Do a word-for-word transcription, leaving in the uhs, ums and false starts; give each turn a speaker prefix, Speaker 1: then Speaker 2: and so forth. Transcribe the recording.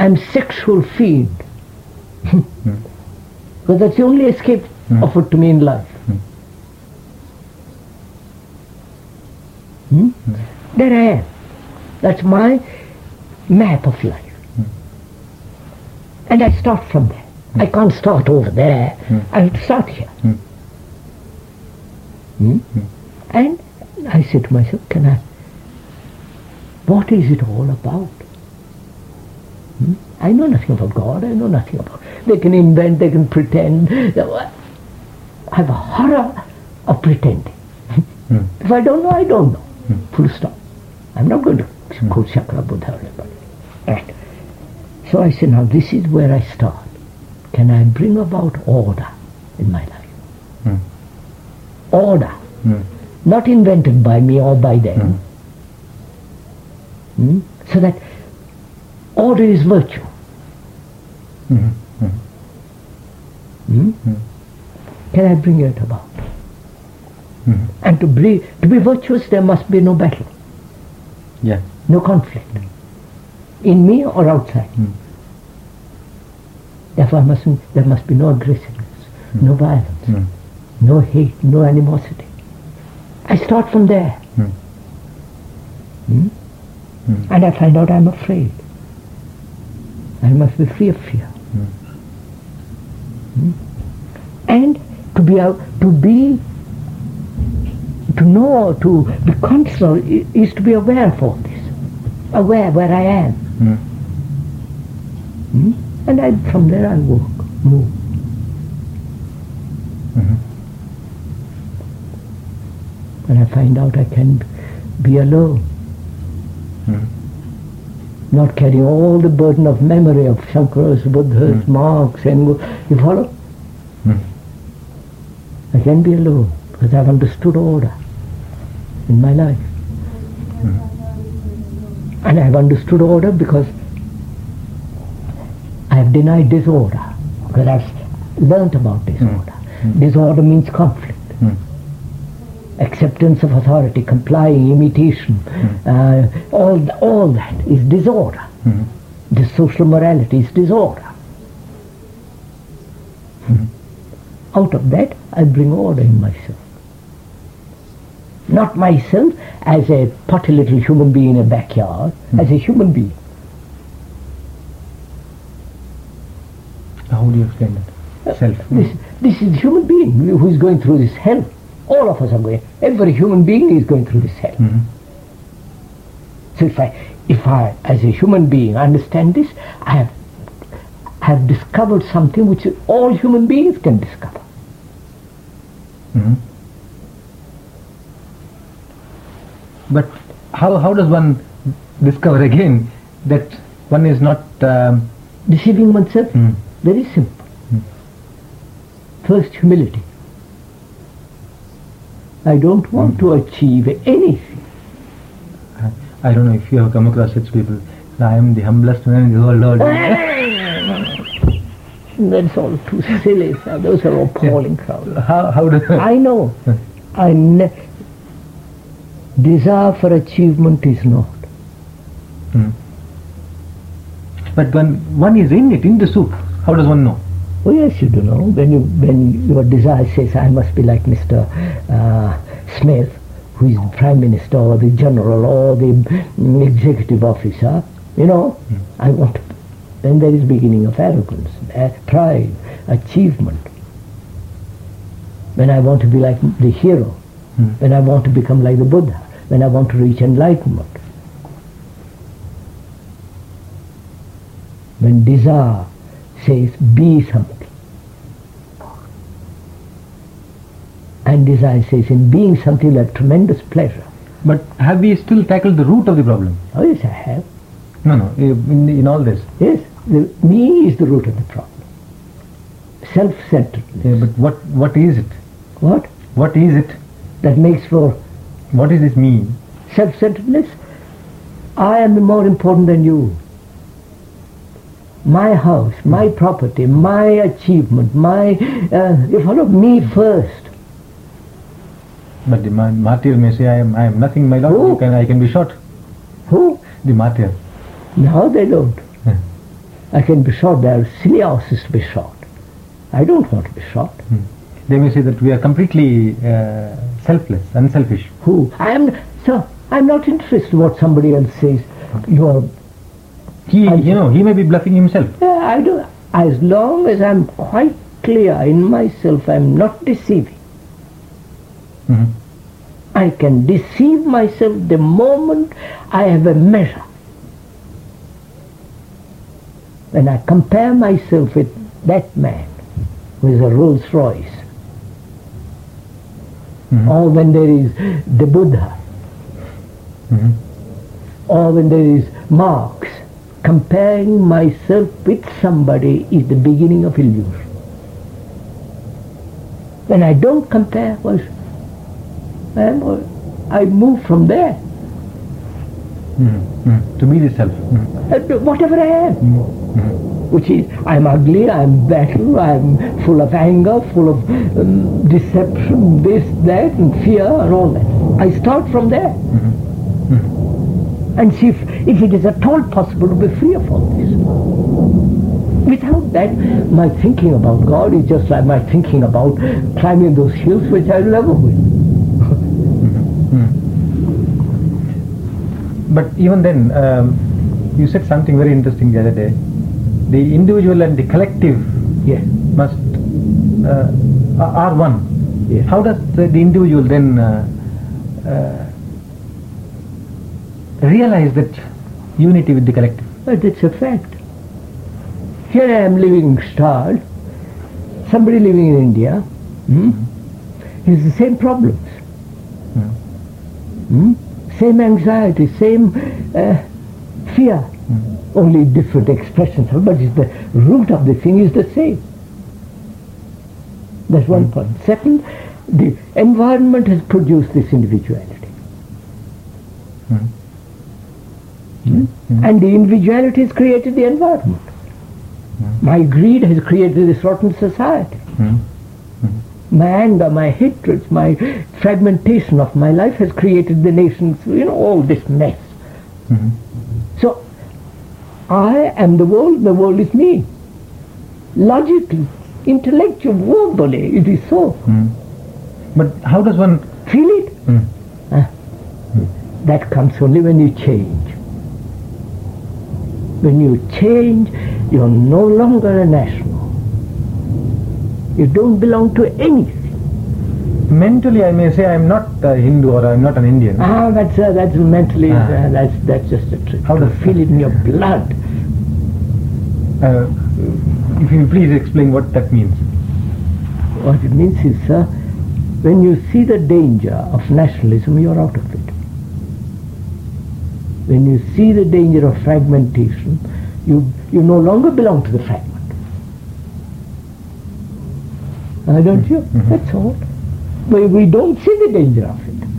Speaker 1: I'm sexual fiend.
Speaker 2: mm.
Speaker 1: Because that's the only escape
Speaker 2: mm.
Speaker 1: offered to me in life.
Speaker 2: Mm.
Speaker 1: Hmm?
Speaker 2: Mm.
Speaker 1: There I am. That's my map of life.
Speaker 2: Mm.
Speaker 1: And I start from there.
Speaker 2: Mm.
Speaker 1: I can't start over there.
Speaker 2: Mm.
Speaker 1: I have to start here.
Speaker 2: Mm.
Speaker 1: Hmm?
Speaker 2: Mm.
Speaker 1: And I say to myself, can I, what is it all about? Hmm? I know nothing about God, I know nothing about, they can invent, they can pretend. I have a horror of pretending.
Speaker 2: Mm.
Speaker 1: If I don't know, I don't know.
Speaker 2: Mm.
Speaker 1: Full stop. I'm not going to
Speaker 2: Mm.
Speaker 1: quote Shakra Buddha or anybody. Right. So I say, now this is where I start. Can I bring about order in my life?
Speaker 2: Mm.
Speaker 1: Order.
Speaker 2: Mm.
Speaker 1: Not invented by me or by them.
Speaker 2: Mm.
Speaker 1: Hmm? So that order is virtue.
Speaker 2: Mm. Mm.
Speaker 1: Hmm?
Speaker 2: Mm.
Speaker 1: Can I bring it about?
Speaker 2: Mm.
Speaker 1: And to be, to be virtuous, there must be no battle,
Speaker 2: Yeah.
Speaker 1: no conflict, in me or outside.
Speaker 2: Mm.
Speaker 1: Therefore, I mustn't, there must be no aggressiveness,
Speaker 2: Mm.
Speaker 1: no violence,
Speaker 2: Mm.
Speaker 1: no hate, no animosity. I start from there.
Speaker 2: Mm.
Speaker 1: Hmm?
Speaker 2: Mm.
Speaker 1: And I find out I'm afraid. I must be free of fear.
Speaker 2: Mm.
Speaker 1: Hmm? And to be out, to be, to know, to be conscious i- is to be aware of all this, aware where I am.
Speaker 2: Mm.
Speaker 1: Hmm? And I, from there I walk, move.
Speaker 2: Mm.
Speaker 1: And I find out I can be alone,
Speaker 2: Mm.
Speaker 1: not carrying all the burden of memory of Shankaras, Buddhas,
Speaker 2: Mm.
Speaker 1: Marx, and you follow?
Speaker 2: Mm.
Speaker 1: I can be alone because I've understood order in my life.
Speaker 2: Mm.
Speaker 1: And I've understood order because I've denied disorder, because I've learnt about disorder.
Speaker 2: Mm.
Speaker 1: Disorder means conflict.
Speaker 2: Mm.
Speaker 1: Acceptance of authority, complying, imitation, uh, all, th- all that is disorder.
Speaker 2: Mm.
Speaker 1: The social morality is disorder.
Speaker 2: Mm.
Speaker 1: Out of that, I bring order in myself. Not myself as a potty little human being in a backyard,
Speaker 2: Mm.
Speaker 1: as a human being.
Speaker 2: How do you explain that? Self.
Speaker 1: This, this is human being who is going through this hell. All of us are going. Every human being is going through this hell.
Speaker 2: Mm.
Speaker 1: So if I, if I, as a human being, understand this, I have, I have discovered something which all human beings can discover.
Speaker 2: Mm. But how how does one discover again that one is not um,
Speaker 1: Deceiving oneself,
Speaker 2: mm.
Speaker 1: very simple.
Speaker 2: Mm.
Speaker 1: First, humility. I don't want
Speaker 2: Mm.
Speaker 1: to achieve anything.
Speaker 2: I, I don't know if you have come across such people. I am the humblest man in the whole world.
Speaker 1: That's all too silly, sir. Those are appalling crowds.
Speaker 2: How how does
Speaker 1: I know. I ne- desire for achievement is not.
Speaker 2: Mm. But when one is in it, in the soup, how does one know?
Speaker 1: Oh yes, you do know. When you when your desire says, I must be like Mister Uh, Smith, who is the Prime Minister or the General or the mm, Executive Officer, you know,
Speaker 2: Mm.
Speaker 1: I want to. Then there is beginning of arrogance, uh, pride, achievement. When I want to be like the hero,
Speaker 2: Mm.
Speaker 1: when I want to become like the Buddha, when I want to reach enlightenment. When desire says, be something. And desire says, in being something, you have tremendous pleasure.
Speaker 2: But have we still tackled the root of the problem?
Speaker 1: Oh yes, I have.
Speaker 2: No, no. In, in all this.
Speaker 1: Yes, the, me is the root of the problem. Self-centeredness.
Speaker 2: Yeah, but what what is it?
Speaker 1: What?
Speaker 2: What is it?
Speaker 1: That makes for
Speaker 2: What is this me?
Speaker 1: self-centeredness. I am more important than you. My house, my property, my achievement, my, uh, you follow, me first.
Speaker 2: But the ma- martyr may say, I am I am nothing, my lord.
Speaker 1: Who?
Speaker 2: You can I can be shot.
Speaker 1: Who?
Speaker 2: The martyr.
Speaker 1: Now they don't.
Speaker 2: Yeah.
Speaker 1: I can be shot. There are silly horses to be shot. I don't want to be shot.
Speaker 2: Hmm. They may say that we are completely uh, selfless, unselfish.
Speaker 1: Who? I am, sir, I'm not interested in what somebody else says. You are,
Speaker 2: He, you know, he may be bluffing himself.
Speaker 1: yeah, I do. As long as I'm quite clear in myself, I'm not deceiving.
Speaker 2: Hmm.
Speaker 1: I can deceive myself the moment I have a measure. When I compare myself with that man with a Rolls Royce,
Speaker 2: Hmm.
Speaker 1: or when there is the Buddha,
Speaker 2: Hmm.
Speaker 1: or when there is Marx, comparing myself with somebody is the beginning of illusion. When I don't compare, well, I'm- I move from there.
Speaker 2: Hmm. Hmm. To be the self. Hmm.
Speaker 1: Uh, Whatever I am,
Speaker 2: Hmm.
Speaker 1: which is I'm ugly, I'm battle, I'm full of anger, full of um, deception, this, that, and fear, and all that. I start from there and see if, if it is at all possible to be free of all this. Without that, my thinking about God is just like my thinking about climbing those hills, which I never will.
Speaker 2: But even then, um, you said something very interesting the other day. The individual and the collective
Speaker 1: Yes.
Speaker 2: must uh, are one.
Speaker 1: Yes.
Speaker 2: How does the, the individual then uh, uh, realize that unity with the collective?
Speaker 1: But it's a fact. Here I am living in Stad, somebody living in India, hmm, has the same problems.
Speaker 2: Hmm.
Speaker 1: Hmm? Same anxiety, same uh, fear, only different expressions, but it's the root of the thing is the same. That's one point. Second, the environment has produced this individuality.
Speaker 2: Hmm.
Speaker 1: Hmm? And the individuality has created the environment. My greed has created this rotten society.
Speaker 2: Hmm.
Speaker 1: My anger, my hatreds, my fragmentation of my life has created the nations, you know, all this mess.
Speaker 2: Hmm.
Speaker 1: So, I am the world, the world is me. Logically, intellectually, verbally, it is so.
Speaker 2: Hmm. But how does one
Speaker 1: Feel it?
Speaker 2: Hmm.
Speaker 1: Ah, that comes only when you change. When you change, you're no longer a national. You don't belong to anything.
Speaker 2: mentally I may say I'm not a Hindu or I'm not an Indian?
Speaker 1: Ah, that's uh, that's mentally,
Speaker 2: Ah.
Speaker 1: uh, that's that's just a trick.
Speaker 2: How
Speaker 1: to
Speaker 2: does
Speaker 1: feel it in your blood.
Speaker 2: Uh, if you please explain what that means.
Speaker 1: What it means is, sir, when you see the danger of nationalism, you're out of it. When you see the danger of fragmentation, you you no longer belong to the fragment. Uh, don't you?
Speaker 2: Mhm.
Speaker 1: That's all. But we don't see the danger of it.